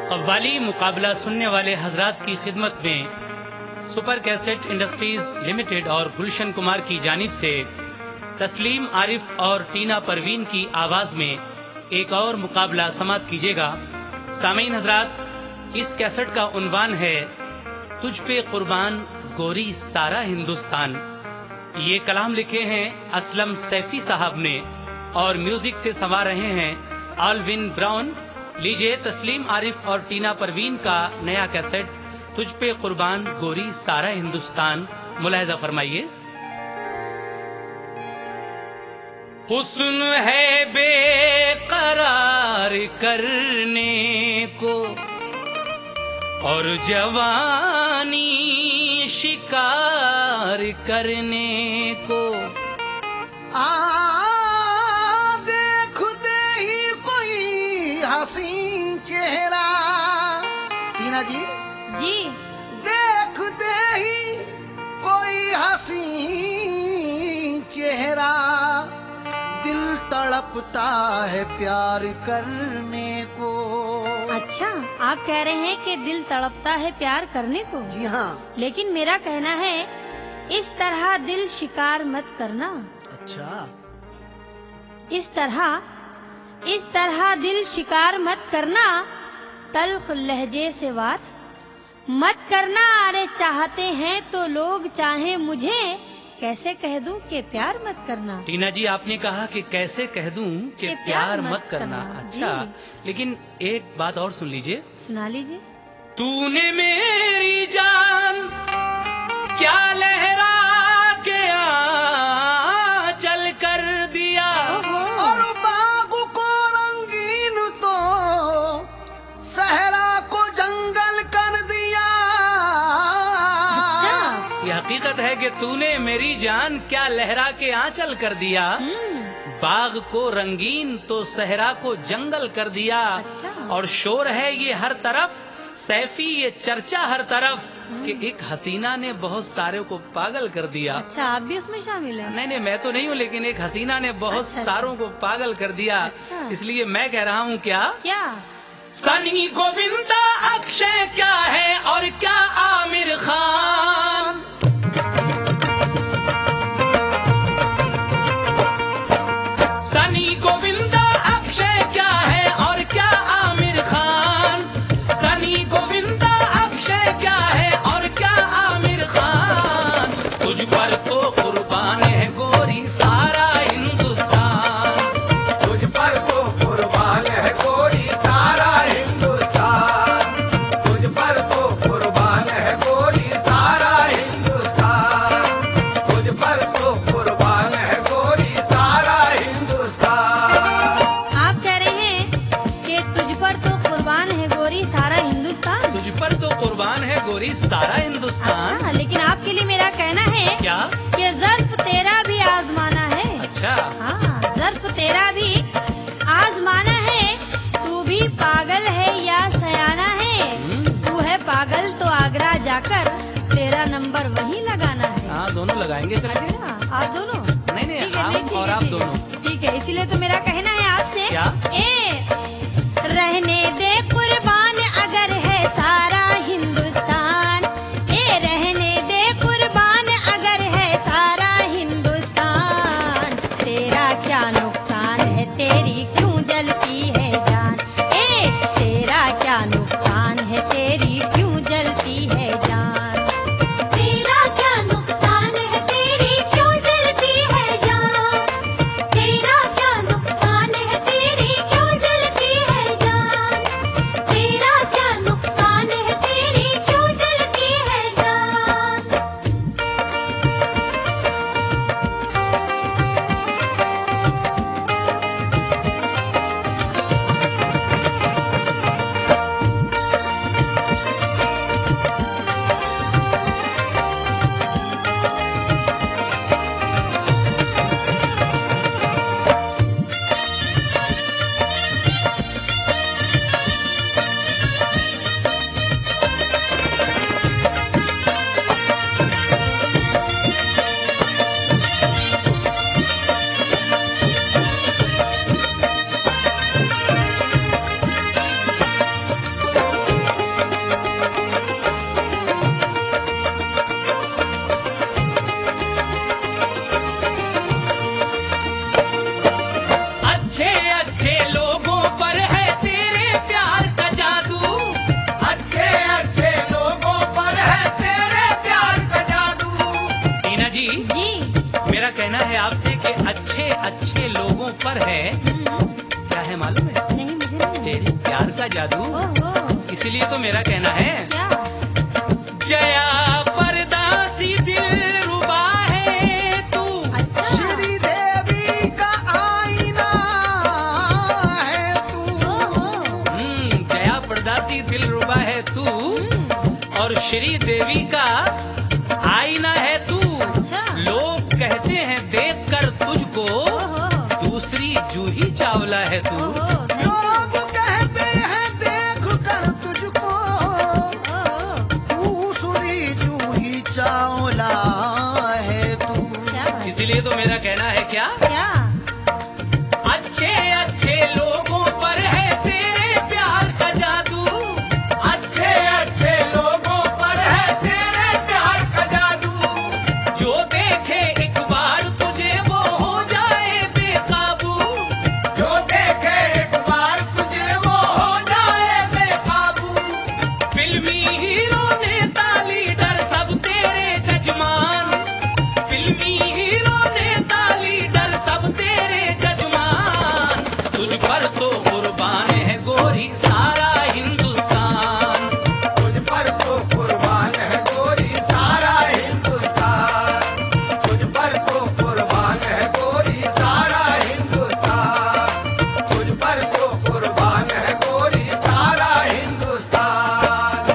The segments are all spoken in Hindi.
कव्वाली मुकाबला सुनने वाले हजरात की खिदमत में सुपर कैसेट इंडस्ट्रीज लिमिटेड और गुलशन कुमार की जानिब से तस्लीम आरिफ और टीना परवीन की आवाज में एक और मुकाबला समाप्त कीजिएगा। सामीन हजरात, इस कैसेट का उन्वान है तुझ पे कुर्बान गोरी सारा हिंदुस्तान। ये कलाम लिखे हैं असलम सैफी साहब ने और म्यूजिक से संवार रहे हैं आलविन ब्राउन। लीजिए तस्लीम आरिफ और टीना परवीन का नया कैसेट तुझ पे कुर्बान गोरी सारा हिंदुस्तान, मुलाहिजा फरमाइए। हुस्न है बेकरार करने को और जवानी शिकार करने को, देखते ही कोई हसीन चेहरा। टीना जी जी, देखते ही कोई हसीन चेहरा, दिल तड़पता है प्यार करने को। अच्छा, आप कह रहे हैं कि दिल तड़पता है प्यार करने को। जी हाँ। लेकिन मेरा कहना है इस तरह दिल शिकार मत करना। अच्छा, इस तरह दिल शिकार मत करना, तल्ख लहजे से वार मत करना। अरे चाहते हैं तो लोग चाहे मुझे, कैसे कह दूं कि प्यार मत करना। टीना जी, आपने कहा कि कैसे कह दूं कि प्यार मत करना। अच्छा, लेकिन एक बात और सुन लीजिए। सुना लीजिए। तूने मेरी जान क्या लहरा के चल कर दिया, और बाग को रंगीन तो सहरा को जंगल कर दिया। अच्छा, ये हकीकत है कि तूने मेरी जान क्या लहरा के आंचल कर दिया, बाग को रंगीन तो सहरा को जंगल कर दिया। अच्छा। और शोर है ये हर तरफ सैफी, ये चर्चा हर तरफ कि एक हसीना ने बहुत सारे को पागल कर दिया। अच्छा, आप भी उसमें शामिल हैं? नहीं, मैं तो नहीं हूँ, लेकिन एक हसीना ने बहुत अच्छा, सारों को पागल कर दिया। अच्छा। इसलिए मैं कह रहा हूँ क्या सनी गोविंदा अक्षय क्या है और क्या आमिर खान। सनी गोविंदा अक्षय क्या है और क्या आमिर खान। सनी गोविंदा अक्षय क्या है और क्या आमिर खान। तुझ पर तो कुर्बान है गोरी सारा हिंदुस्तान। तुझ पर तो कुर्बान है गोरी सारा हिंदुस्तान। तुझ पर तो कुर्बान है गोरी सारा हिंदुस्तान। तुझ पर तो कुर्बान है गोरी सारा हिंदुस्तान। आप कह रहे हैं कि तुझ पर तो कुर्बान है गोरी सारा हिंदुस्तान। तुझ पर तो कुर्बान है गोरी सारा हिंदुस्तान। अच्छा, लेकिन आपके लिए मेरा कहना है क्या? कि ज़र्फ तेरा भी आजमाना है। अच्छा, हाँ, ज़र्फ तेरा भी आजमाना है। तू भी पागल है या सयाना है। तू है पागल तो आगरा जाकर तेरा नंबर वहीं लगाना है। हाँ, दोनों लगाएंगे। चलेंगे? अच्छा, आप दोनों? नहीं, ठीक है, हम ठीक और है, आप ठीक है। दोनों। ठीक है, इसीलिए तो मेरा कहना है आपसे। क्या? रहने दे कुर्बान अगर है सारा हिंदुस्तान। रहने दे कुर्बान अगर है सारा हिंदुस्तान। तेरा क्या नुकसान है, तेरी क्यों जलती है जान। तेरा क्या नुकसान है, तेरी क्यों जलती है जान। तेरा क्या नुकसान है, तेरी क्यों जलती है जान। तेरा क्या नुकसान है, तेरी क्यों जलती है जान। अच्छे लोगों पर है, क्या है मालूम है? नहीं, मुझे नहीं। तेरे प्यार का जादू। ओहो, इसीलिए तो मेरा कहना है, क्या? जया परदासी दिलरुबा है तू। अच्छा, श्री देवी का आईना है तू। ओहो, जया परदासी दिलरुबा है तू, और श्री देवी का आईना है तू। अच्छा, लोग कहते हैं देख कर तुझको, ओहो, दूसरी जूही चावला है तू। ओहो, thank you, लोग कहते हैं देख कर तुझको, ओहो, दूसरी जूही चावला है तू। क्या बात? इसीलिए तो मेरा कहना है, क्या क्या? अच्छे अच्छे लोगों पर है तेरे प्यार का जादू। अच्छे अच्छे लोगों पर है तेरे प्यार का जादू। जो देखे एक बार तुझे वो हो जाए बेकाबू। जो देखे एक बार तुझे वो हो जाए बेकाबू। फिल्मी हीरो नेता लीडर सब तेरे जजमान। फिल्मी हीरो नेता लीडर सब तेरे जजमान। तुझ पर तो कुर्बान है गोरी सारा हिंदुस्तान। तुझ पर तो कुर्बान है गोरी सारा हिंदुस्तान। तुझ पर तो कुर्बान है गोरी सारा हिंदुस्तान। तुझ पर तो कुर्बान है गोरी सारा हिंदुस्तान।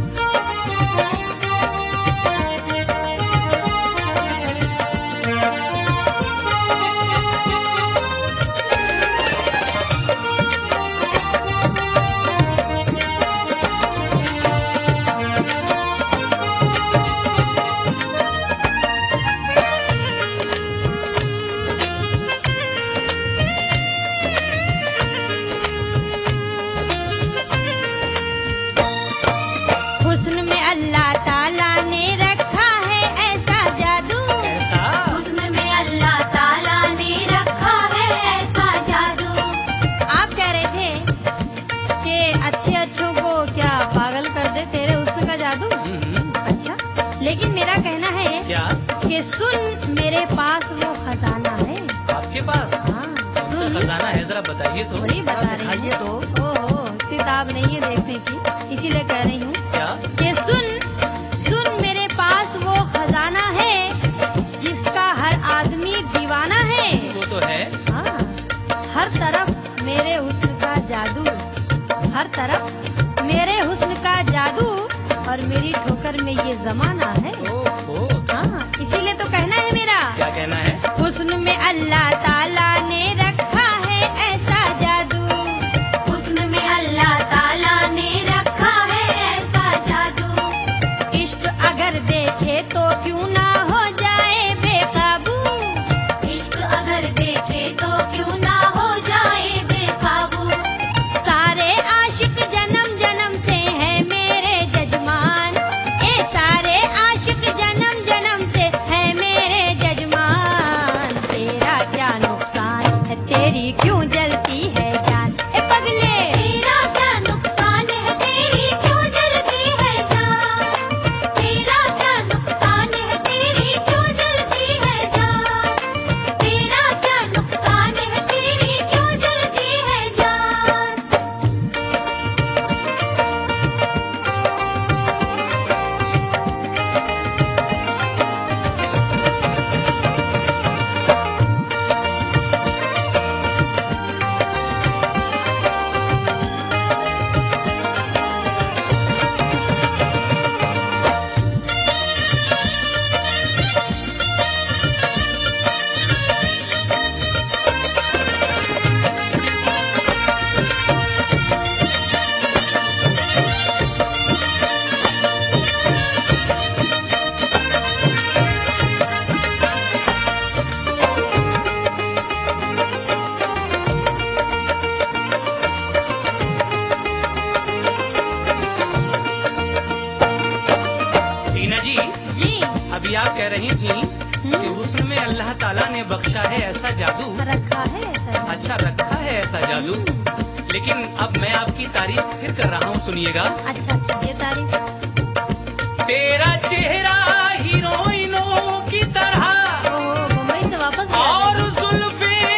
हुस्न में अल्लाह ताला ने रखा है ऐसा जादू। ऐसा हुस्न में अल्लाह ताला ने रखा है ऐसा जादू। आप कह रहे थे कि अच्छे अच्छों को क्या पागल कर दे तेरे हुस्न का जादू। अच्छा, लेकिन मेरा कहना है क्या कि सुन मेरे पास वो खजाना है। आपके पास हाँ, सुन, खजाना है, जरा बताइए तो। वही बता रही हूँ। ओहो, किताब नहीं है देखने की, इसीलिए कह रही हूँ क्या कि सुन मेरे पास वो खजाना है जिसका हर आदमी दीवाना है। वो तो है। हाँ, हर तरफ मेरे हुस्न का जादू, हर तरफ मेरे हुस्न का जादू, और मेरी ठोकर में ये जमाना है। ओहो, हाँ, इसीलिए तो कहना है मेरा, क्या कहना है? हुस्न में अल्लाह ताला ने रखा है ऐसा जादू। हुस्न में अल्लाह ताला ने रखा है ऐसा जादू। इश्क अगर देखे तो क्यों ना हो जाए बेकाबू। इश्क अगर देखे तो क्यों ना हो जाए बेकाबू। सारे आशिक जन्म जन्म से है मेरे जजमान। ए सारे आशिक जन्म जन्म से है मेरे जजमान। तेरा क्या नुकसान है, तेरी क्यों जलती है जान। ए पगले, तेरा क्या नुकसान है, तेरी क्यों जलती है जान। तेरा क्या नुकसान है, तेरी क्यों जलती है जान। तेरा क्या नुकसान है, तेरी क्यों जलती है जान। अभी आप कह रही थी कि हुस्न में अल्लाह ताला ने बख्शा है ऐसा जादू। रखा है ऐसा। अच्छा, रखा है ऐसा जादू। लेकिन अब मैं आपकी तारीफ फिर कर रहा हूँ, सुनिएगा। अच्छा, ये तारीफ। तेरा चेहरा हीरोइनों की तरह ओ, मुंबई से वापस गया। और जुल्फे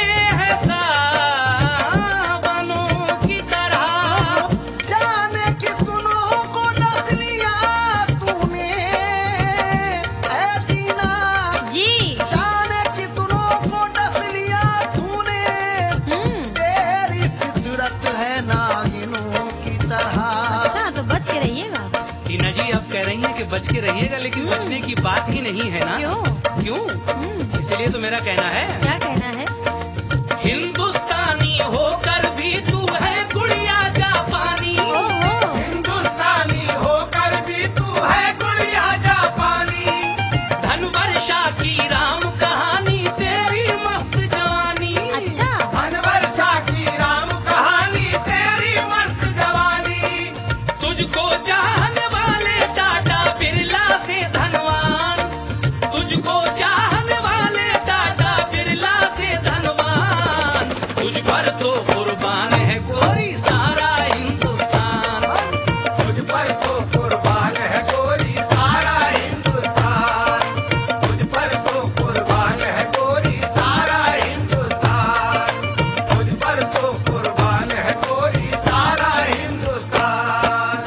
रहा। अच्छा, तो बच के रहिएगा। टीना जी आप कह रही हैं कि बच के रहिएगा, लेकिन बचने की बात ही नहीं है ना। क्यों? इसलिए तो मेरा कहना है, क्या कहना है? हिंदुस्तानी होकर भी तू है गुड़िया जापानी। ओहो, हिंदुस्तानी होकर भी तू है गुड़िया जापानी। धन वर्षा की राम कहानी तेरी मस्त जवानी। अच्छा, धनवर्षा की राम कहानी तेरी मस्त जवानी। तुझको चाहने वाले टाटा बिरला से धनवान, तुझको चाहने वाले टाटा बिरला से धनवान, तुझ पर तो कुर्बान है गोरी सारा हिंदुस्तान। तुझ पर तो कुर्बान है गोरी सारा हिंदुस्तान। तुझ पर तो कुर्बान है गोरी सारा हिंदुस्तान। तुझ पर तो कुर्बान है गोरी सारा हिंदुस्तान।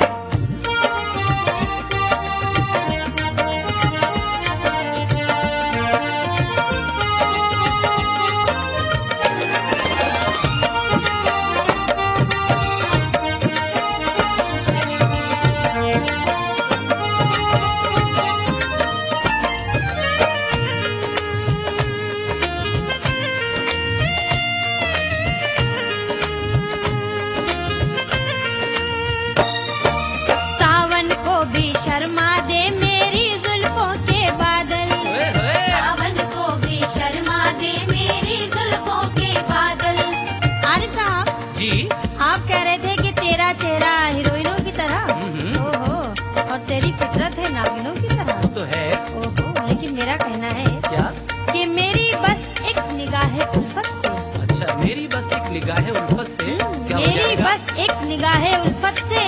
सावन को भी शर्मा दे मेरी जुल्फों के बादल। ओए होए, सावन को भी शर्मा दे मेरी जुल्फों के बादल। आरिफ साहब, जी आप कह रहे थे कि तेरा चेहरा हीरोइनों की तरह। ओहो, और तेरी फितरत है नागिनों की तरह। तो है ओहो, लेकिन मेरा कहना है क्या? कि मेरी बस एक निगाह उल्फत से, अच्छा, मेरी बस एक निगाह उल्फत से क्या हो मेरी जाएगा? बस एक निगाह उल्फत से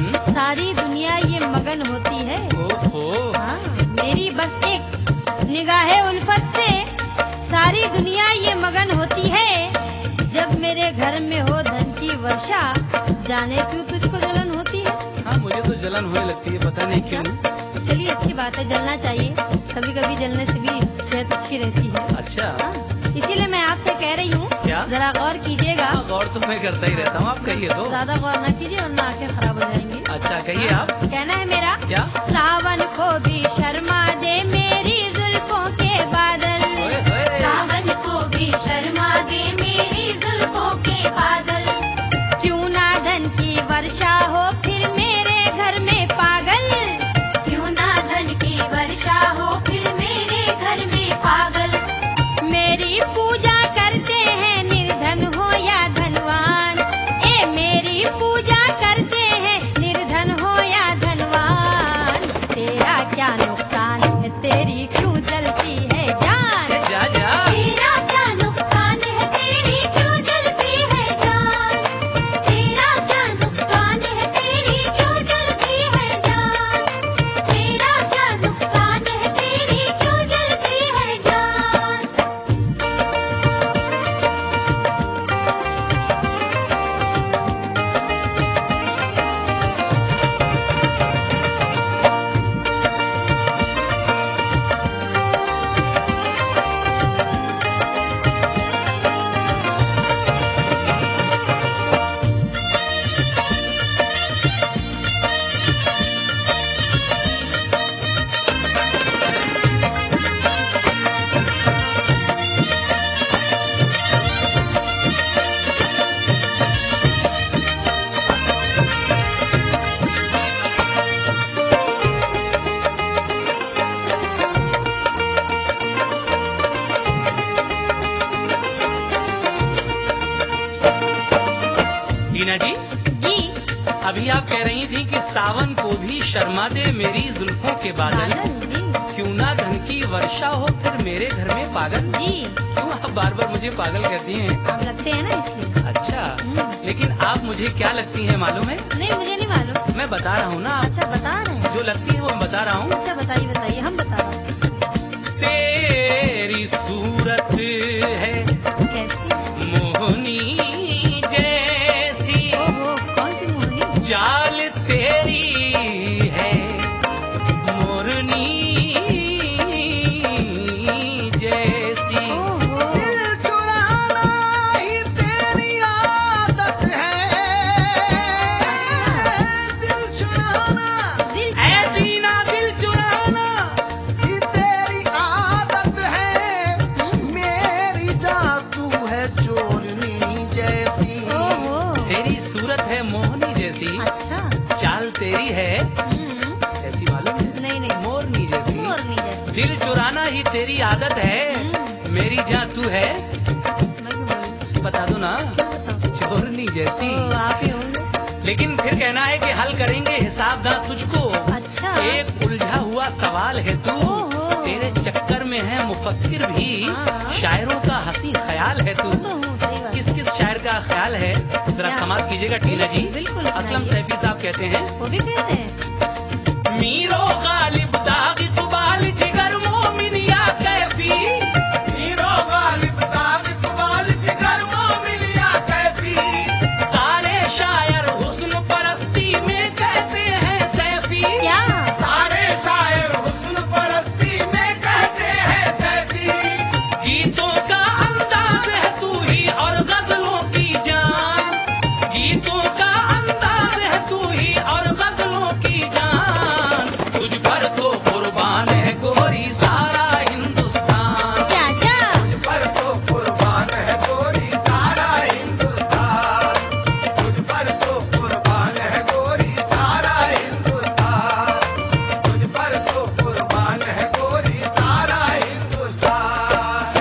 सारी दुनिया ये मगन होती है। ओहो, हाँ, मेरी बस एक निगाह उल्फत से सारी दुनिया ये मगन होती है। जब मेरे घर में हो धन की वर्षा, जाने क्यों तुझको जलन होती है। हाँ मुझे तो जलन होने लगती है, पता नहीं क्यों। चलिए, अच्छी बात है, जलना चाहिए। कभी कभी जलने से भी सेहत अच्छी रहती है। अच्छा, हाँ, इसीलिए मैं आपसे कह रही हूँ, क्या? जरा गौर कीजिएगा। हाँ, गौर तो मैं करता ही रहता हूँ, आप कहिए तो। ज्यादा गौर न कीजिए वरना आंखें खराब हो जाएंगी। अच्छा कहिए आप। कहना है मेरा, क्या? सावन को भी शर्मा दे मेरी जुल्फों के बादल। ओए होए, सावन को भी शर्मा दे मेरी जुल्फों के बादल। क्यों ना धन की वर्षा हो फिर मेरे घर में पागल। क्यों ना धन की वर्षा हो फिर मेरे घर में पागल। मेरी पूजा करते हैं निर्धन हो या धनवान। ए मेरी पूजा करते हैं निर्धन हो या धनवान। तेरा क्या नुकसान है, तेरी क्यों जलती है जान। जा जा, तेरा क्या नुकसान है, तेरी क्यों जलती है जान। तेरा क्या नुकसान है, तेरी क्यों जलती है जान। तेरा क्या नुकसान है, तेरी क्यों जलती है जान। टीना जी जी, अभी आप कह रही थी कि सावन को भी शर्मा दे मेरी जुल्फों के बादल। बादल जी, क्यों ना धन की वर्षा हो फिर मेरे घर में पागल। जी, क्यों आप बार बार मुझे पागल कहती हैं? आप लगते हैं ना इसलिए। अच्छा, लेकिन आप मुझे क्या लगती हैं मालूम है? नहीं, मुझे नहीं मालूम। मैं बता रहा हूँ ना, अच्छा, बता रहे हैं। जो लगती है वो मैं बता रहा हूँ। अच्छा, बताइए बताइए, हम बता रहे हैं। तेरी सूरत है कैसी? मोहनी जैसी, ओहो, कौन सी मोहनी? चाल तेरी है मोरनी जैसी। ओहो, दिल चुराना ही तेरी आदत है। मोरनी जैसी अच्छा। चाल तेरी है, ऐसी मालूम है? नहीं नहीं, मोरनी जैसी मोरनी जैसी। दिल चुराना ही तेरी आदत है, मेरी जान तू है, मैं क्यों बोलूं? बता दो ना, चोरनी जैसी। तो आप ही होंगे। लेकिन फिर कहना है कि हल करेंगे हिसाब दांत तुझको। अच्छा। एक उलझा हुआ सवाल है तू, ओहो। तेरे चक्कर में है मुफक्किर भी, हाँ। शायरों का हंसी ख्याल है तू। तो हूँ, सही बात। किस किस शायर का ख्याल है, जरा क्या? समाप्त कीजिएगा टीना जी। बिल्कुल, असलम सुनाइए। सैफी साहब कहते हैं, वो भी कहते हैं। मीरो गालिब दाग इकबाल जिगर मोमिन या कैफी, हीरो गालिब दाग इकबाल जिगर मोमिन या कैफी। सारे शायर हुस्न परस्ती में कहते हैं सैफी। क्या? सारे शायर हुस्न परस्ती में कहते हैं सैफी। गीतों का अंदाज है तू ही और गजलों की जान, गीतों का अंदाज है तू ही और गजलों की जान, तुझ पर तो कुर्बान है गोरी सारा हिंदुस्तान। क्या क्या? तुझ पर तो कुर्बान है गोरी सारा हिंदुस्तान। तुझ पर तो कुर्बान है गोरी सारा हिंदुस्तान। तुझ पर तो कुर्बान है गोरी सारा हिंदुस्तान।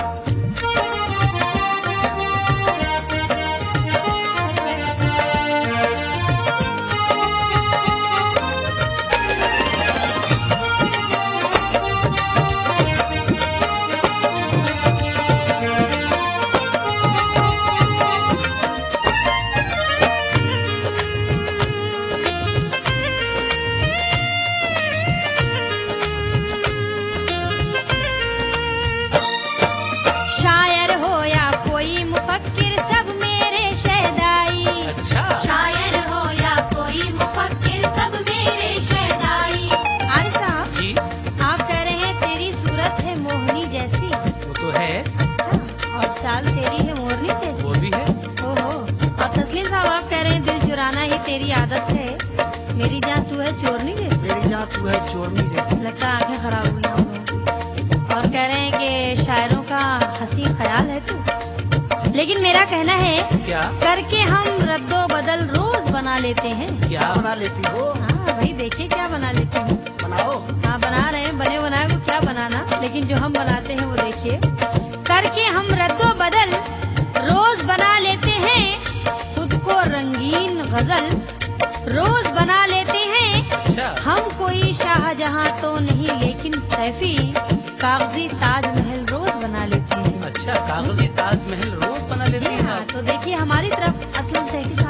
शायर हो या कोई मुफक्किर, सब मेरे शहदाई। अच्छा, शायर हो या कोई मुफक्किर, सब मेरे शहदाई। आरिफ साहब, जी आप कह रहे हैं तेरी सूरत है मोहनी जैसी। वो तो है, अच्छा। और चाल तेरी है मोरनी जैसी। वो भी है। ओहो। और तस्लीम साहब, आप कह रहे हैं दिल चुराना ही तेरी आदत है, मेरी जान तू है चोरनी जैसी। मेरी जान तू है चोरनी जैसी। लगता है आंखें खराब हुई हैं उन लोगों की। और कह रहे हैं कि शायरों का हंसी ख्याल है तू। लेकिन मेरा कहना है, क्या करके हम रद्दो बदल रोज बना लेते हैं। क्या बना लेती हो? हाँ भाई, देखिए क्या बना लेते हैं। बनाओ। हाँ, बना रहे हैं, बने बनाए को क्या बनाना, लेकिन जो हम बनाते हैं वो देखिए। करके हम रद्दो बदल रोज बना लेते हैं, खुद को रंगीन गजल रोज बना लेते हैं। अच्छा, हम कोई शाहजहां तो नहीं, लेकिन सैफी कागजी ताजमहल रोज बना लेते हैं। अच्छा, कागजी ताजमहल रोज बना लेती जी हैं हाँ, आप। तो देखिए हमारी तरफ असलम सैफी